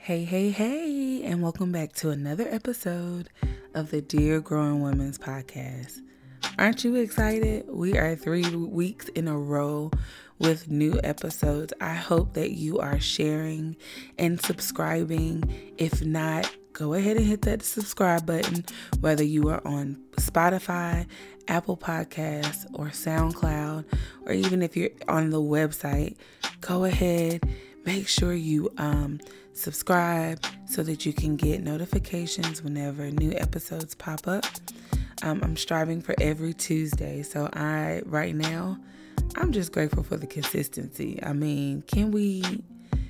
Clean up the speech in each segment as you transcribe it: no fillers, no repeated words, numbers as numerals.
Hey, hey, hey, and welcome back to another episode of the Dear Growing Women's Podcast. Aren't you excited? We are 3 weeks in a row with new episodes. I hope that you are sharing and subscribing. If not, go ahead and hit that subscribe button, whether you are on Spotify, Apple Podcasts, or SoundCloud, or even if you're on the website. Go ahead, make sure you subscribe so that you can get notifications whenever new episodes pop up. I'm striving for every Tuesday, so right now I'm just grateful for the consistency. I mean, can we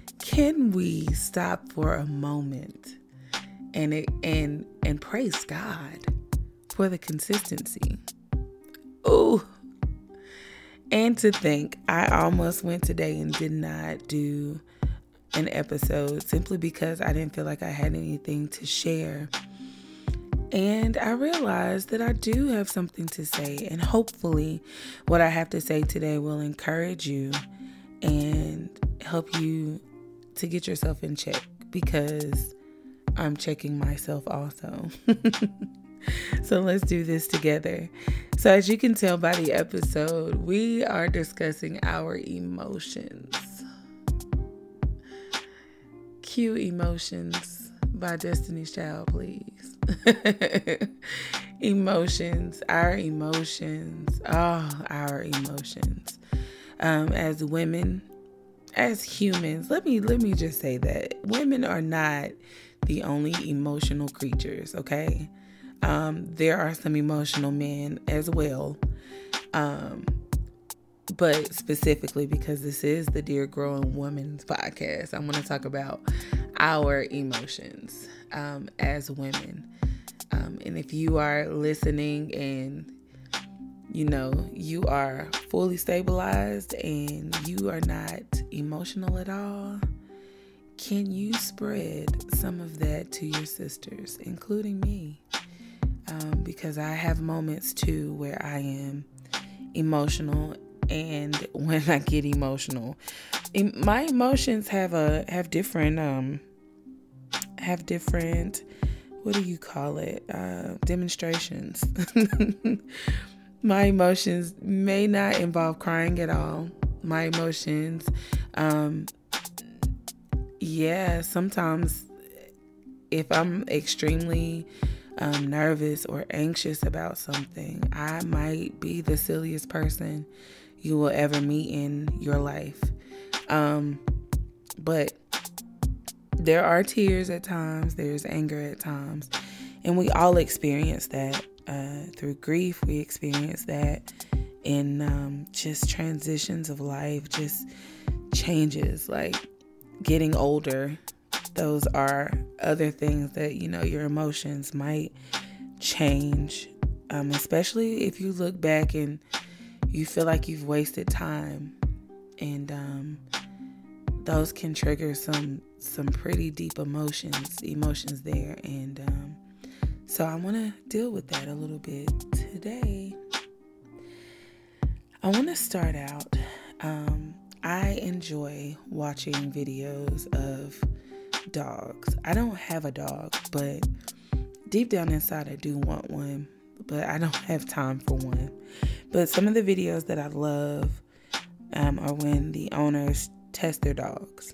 stop for a moment and praise God for the consistency? Oh, and to think I almost went today and did not do an episode simply because I didn't feel like I had anything to share. And I realized that I do have something to say, and hopefully what I have to say today will encourage you and help you to get yourself in check, because I'm checking myself also. So let's do this together. So as you can tell by the episode, we are discussing our emotions. Cue Emotions by Destiny's Child, please. Emotions, our emotions. As women, as humans, let me just say that women are not the only emotional creatures, okay? There are some emotional men as well. But specifically because this is the Dear Growing Women's Podcast, I want to talk about our emotions as women. And if you are listening and you are fully stabilized and you are not emotional at all, can you spread some of that to your sisters, including me? Because I have moments too where I am emotional. And when I get emotional, my emotions have different, what do you call it? Demonstrations. My emotions may not involve crying at all. My emotions, sometimes if I'm extremely nervous or anxious about something, I might be the silliest person you will ever meet in your life. But there are tears at times, there's anger at times, and we all experience that through grief. We experience that in just transitions of life, just changes like getting older. Those are other things that, your emotions might change, especially if you look back and you feel like you've wasted time, and those can trigger some pretty deep emotions there. And so I want to deal with that a little bit today. I want to start out. I enjoy watching videos of dogs. I don't have a dog, but deep down inside I do want one, but I don't have time for one. But some of the videos that I love are when the owners test their dogs.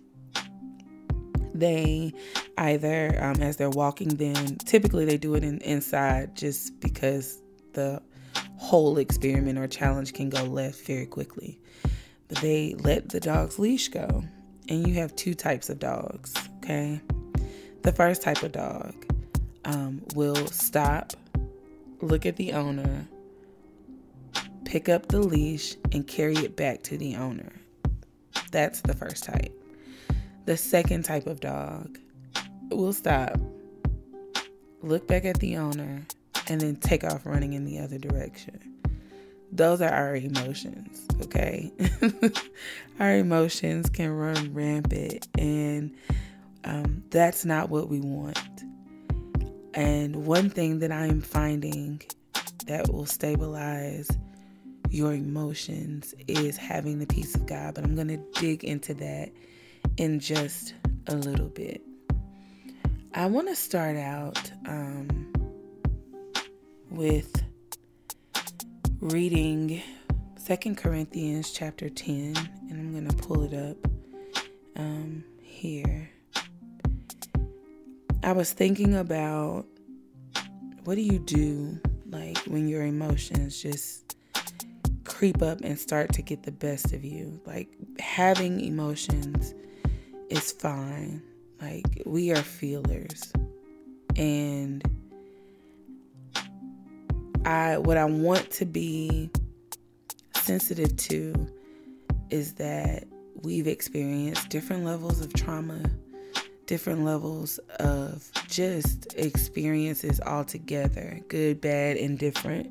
They either, as they're walking them, typically they do it inside just because the whole experiment or challenge can go left very quickly. But they let the dog's leash go. And you have two types of dogs, okay? The first type of dog will stop, look at the owner, pick up the leash, and carry it back to the owner. That's the first type. The second type of dog will stop, look back at the owner, and then take off running in the other direction. Those are our emotions, okay? Our emotions can run rampant, and that's not what we want. And one thing that I am finding that will stabilize your emotions is having the peace of God. But I'm going to dig into that in just a little bit. I want to start out with reading 2 Corinthians chapter 10, and I'm going to pull it up here. I was thinking about, what do you do like when your emotions just creep up and start to get the best of you? Like, having emotions is fine. Like, we are feelers. And what I want to be sensitive to is that we've experienced different levels of trauma, different levels of just experiences altogether, good, bad, indifferent.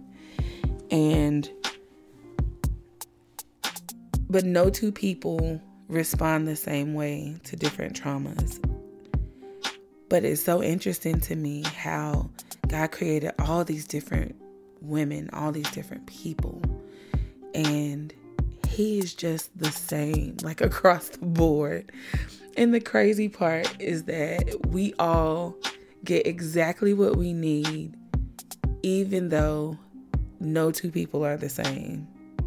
But no two people respond the same way to different traumas. But it's so interesting to me how God created all these different women, all these different people, and He is just the same, like across the board. And the crazy part is that we all get exactly what we need, even though no two people are the same.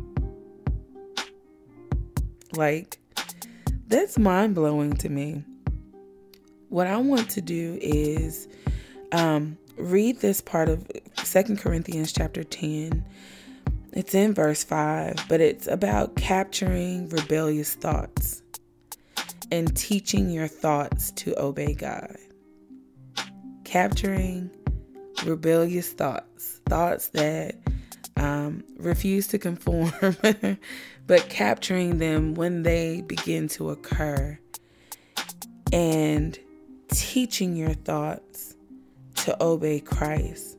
Like, that's mind-blowing to me. What I want to do is read this part of 2 Corinthians chapter 10. It's in verse 5, but it's about capturing rebellious thoughts and teaching your thoughts to obey God. Capturing rebellious thoughts that refuse to conform, but capturing them when they begin to occur, and teaching your thoughts to obey Christ.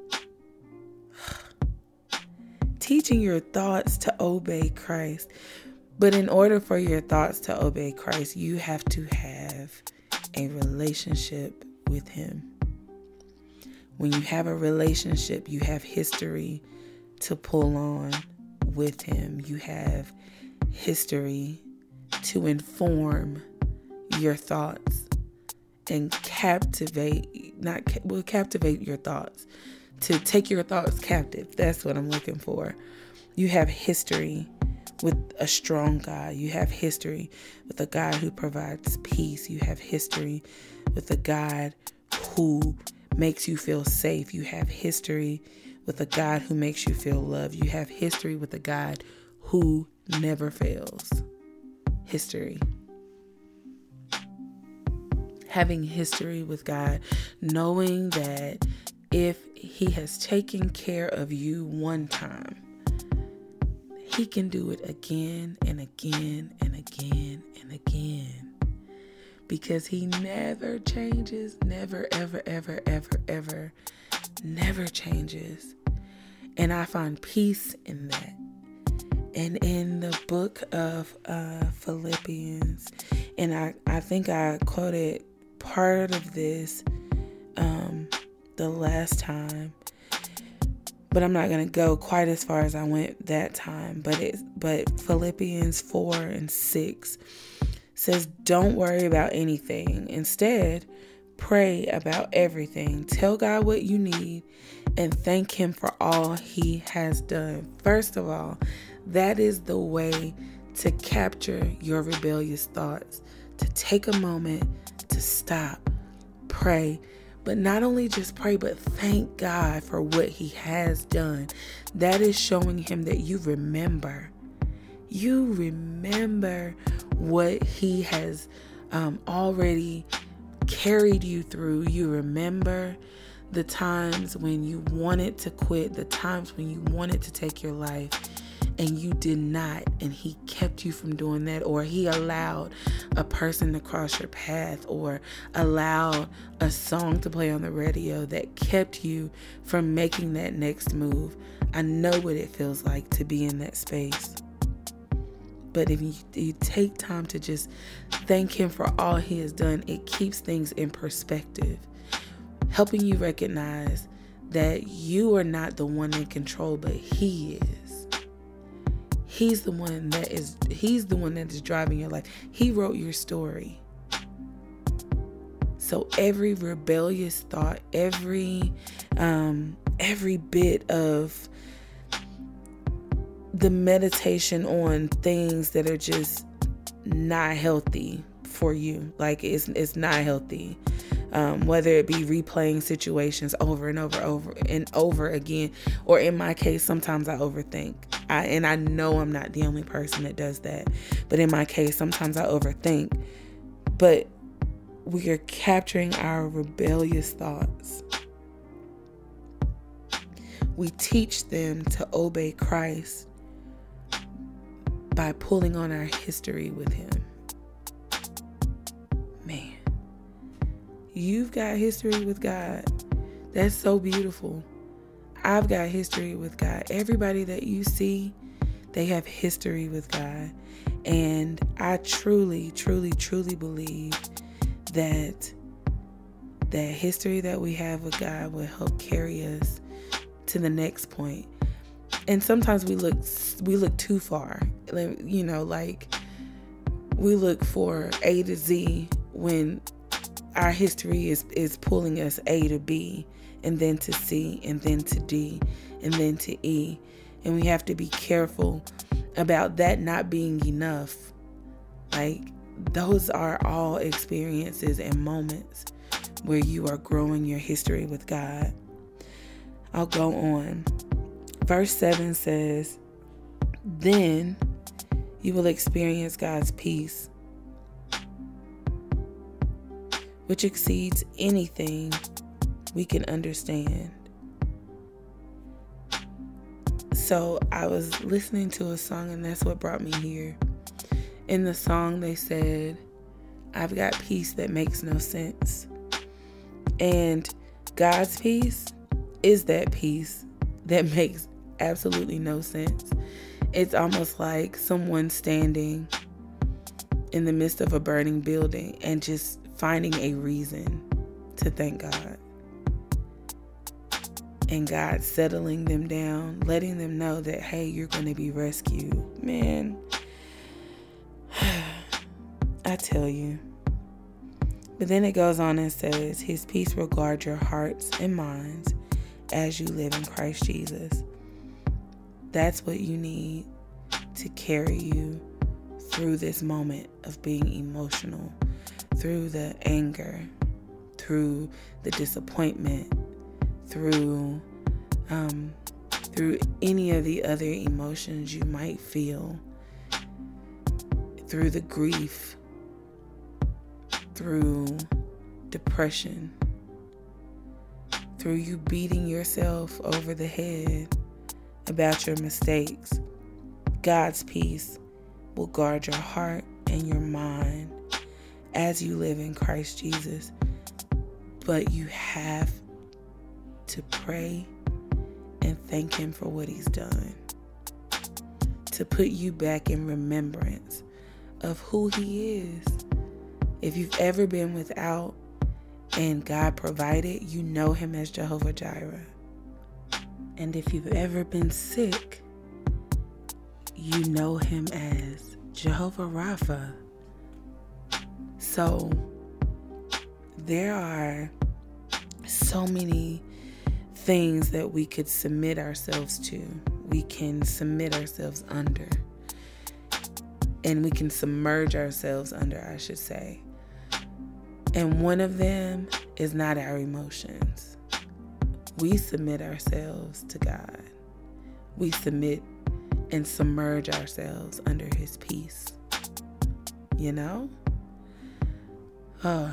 Teaching your thoughts to obey Christ. But in order for your thoughts to obey Christ, you have to have a relationship with Him. When you have a relationship, you have history to pull on with Him. You have history to inform your thoughts and captivate your thoughts, to take your thoughts captive. That's what I'm looking for. You have history with a strong God. You have history with a God who provides peace. You have history with a God who makes you feel safe. You have history with a God who makes you feel loved. You have history with a God who never fails. History. Having history with God, knowing that if He has taken care of you one time, He can do it again and again and again and again. Because He never changes, never, ever, ever, ever, ever, never changes. And I find peace in that. And in the book of Philippians, and I think I quoted part of this the last time, but I'm not going to go quite as far as I went that time. But Philippians 4:6 says, don't worry about anything. Instead, pray about everything. Tell God what you need and thank Him for all He has done. First of all, that is the way to capture your rebellious thoughts. To take a moment to stop, pray. But not only just pray, but thank God for what He has done. That is showing Him that you remember. You remember what He has already carried you through. You remember the times when you wanted to quit, the times when you wanted to take your life, and you did not, and He kept you from doing that, or He allowed a person to cross your path, or allowed a song to play on the radio that kept you from making that next move. I know what it feels like to be in that space. But if you take time to just thank Him for all He has done, it keeps things in perspective, helping you recognize that you are not the one in control, but He is. He's the one that is driving your life. He wrote your story. So every rebellious thought, every bit of the meditation on things that are just not healthy for you, like it's not healthy. Whether it be replaying situations over and over again, or in my case, sometimes I overthink. And I know I'm not the only person that does that, but in my case, sometimes I overthink. But we are capturing our rebellious thoughts. We teach them to obey Christ by pulling on our history with Him. Man, you've got history with God. That's so beautiful. I've got history with God. Everybody that you see, they have history with God. And I truly, truly, truly believe that history that we have with God will help carry us to the next point. And sometimes we look too far. You know, like we look for A to Z when our history is pulling us A to B, and then to C, and then to D, and then to E. And we have to be careful about that not being enough. Like, those are all experiences and moments where you are growing your history with God. I'll go on. Verse 7 says, "Then you will experience God's peace, which exceeds anything we can understand." So I was listening to a song, and that's what brought me here. In the song, they said, "I've got peace that makes no sense." And God's peace is that peace that makes absolutely no sense. It's almost like someone standing in the midst of a burning building and just finding a reason to thank God. And God settling them down, letting them know that, hey, you're going to be rescued. Man, I tell you. But then it goes on and says, "His peace will guard your hearts and minds as you live in Christ Jesus." That's what you need to carry you through this moment of being emotional, through the anger, through the disappointment, through any of the other emotions you might feel, through the grief, through depression, through you beating yourself over the head about your mistakes. God's peace will guard your heart and your mind as you live in Christ Jesus. But you have to pray and thank Him for what He's done, to put you back in remembrance of who He is. If you've ever been without and God provided, you know Him as Jehovah Jireh. And if you've ever been sick, you know Him as Jehovah Rapha. So there are so many things that we could submit ourselves to. We can submit ourselves under. And we can submerge ourselves under, I should say. And one of them is not our emotions. We submit ourselves to God. We submit and submerge ourselves under His peace. You know? I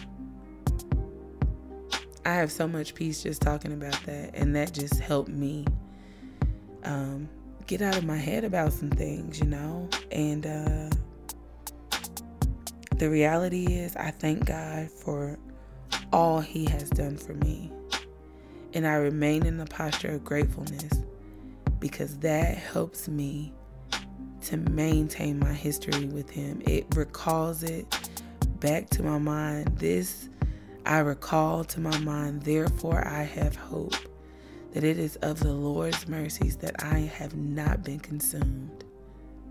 have so much peace just talking about that, and that just helped me get out of my head about some things, you know? And the reality is, I thank God for all He has done for me. And I remain in the posture of gratefulness, because that helps me to maintain my history with Him. It recalls it back to my mind. I recall to my mind, therefore I have hope, that it is of the Lord's mercies that I have not been consumed.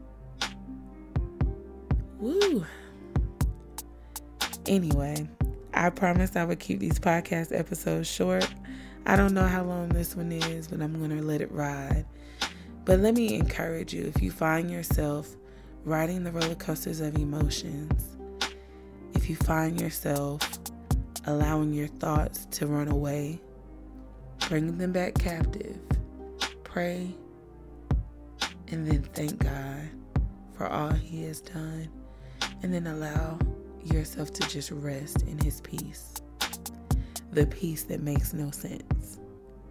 Woo! Anyway, I promised I would keep these podcast episodes short. I don't know how long this one is, but I'm going to let it ride. But let me encourage you, if you find yourself riding the roller coasters of emotions, if you find yourself allowing your thoughts to run away, bring them back captive, pray, and then thank God for all He has done, and then allow yourself to just rest in His peace, the peace that makes no sense.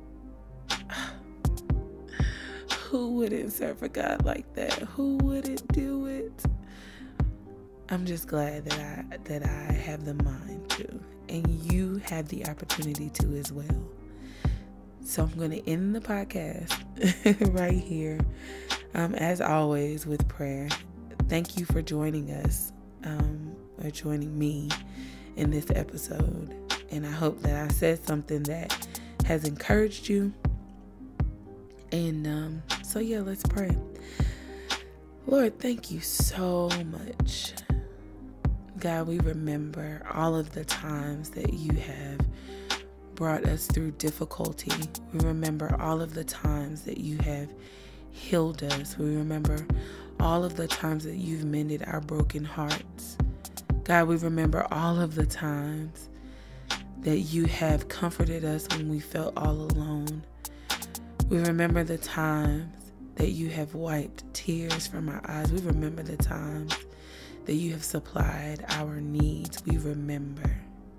Who wouldn't serve a God like that? Who wouldn't do it? I'm just glad that I have the mind to, and you have the opportunity to as well. So I'm going to end the podcast right here, as always, with prayer. Thank you for joining us, or joining me in this episode. And I hope that I said something that has encouraged you. And so yeah, let's pray. Lord, thank you so much. God, we remember all of the times that you have brought us through difficulty. We remember all of the times that you have healed us. We remember all of the times that you've mended our broken hearts. God, we remember all of the times that you have comforted us when we felt all alone. We remember the times that you have wiped tears from our eyes. We remember the times that you have supplied our needs. We remember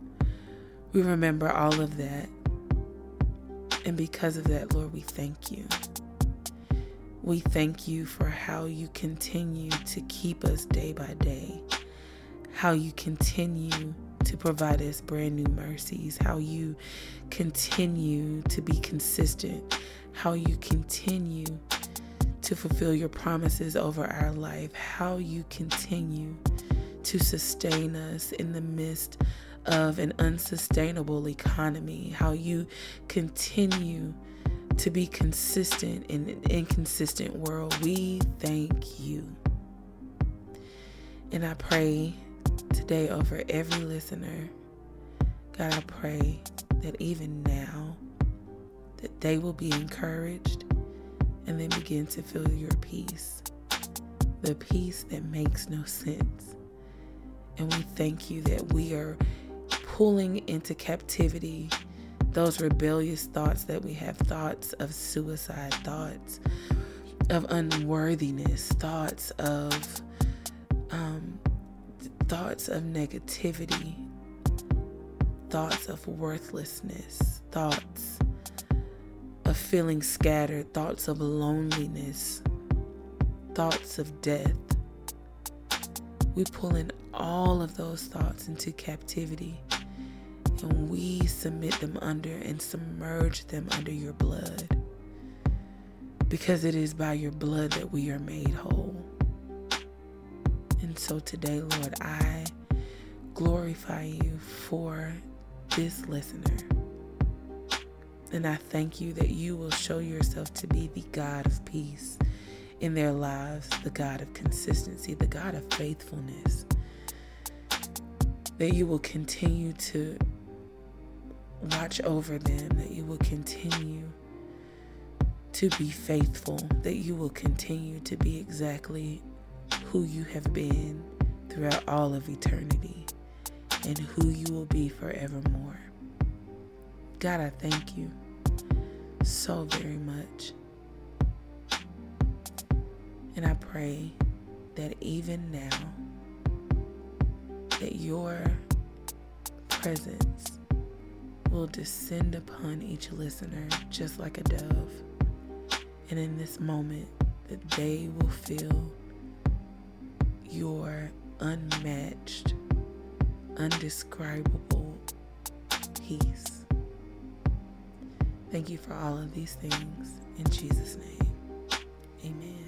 all of that. And because of that, Lord, we thank you. We thank you for how you continue to keep us day by day, how you continue to provide us brand new mercies, how you continue to be consistent, how you continue to fulfill your promises over our life, how you continue to sustain us in the midst of an unsustainable economy, how you continue to be consistent in an inconsistent world. We thank you. And I pray today over every listener, God, I pray that even now that they will be encouraged and then begin to feel your peace, the peace that makes no sense. And we thank you that we are pulling into captivity those rebellious thoughts that we have, thoughts of suicide, thoughts of unworthiness, thoughts of negativity, thoughts of worthlessness, thoughts of feeling scattered, thoughts of loneliness, thoughts of death. We pull in all of those thoughts into captivity, and we submit them under and submerge them under your blood, because it is by your blood that we are made whole. And so today, Lord, I glorify you for this listener. And I thank you that you will show yourself to be the God of peace in their lives, the God of consistency, the God of faithfulness. That you will continue to watch over them, that you will continue to be faithful, that you will continue to be exactly who you have been throughout all of eternity, and who you will be forevermore. God, I thank you so very much. And I pray that even now, that your presence will descend upon each listener just like a dove. And in this moment, that they will feel your unmatched, undescribable peace. Thank you for all of these things. In Jesus' name, amen.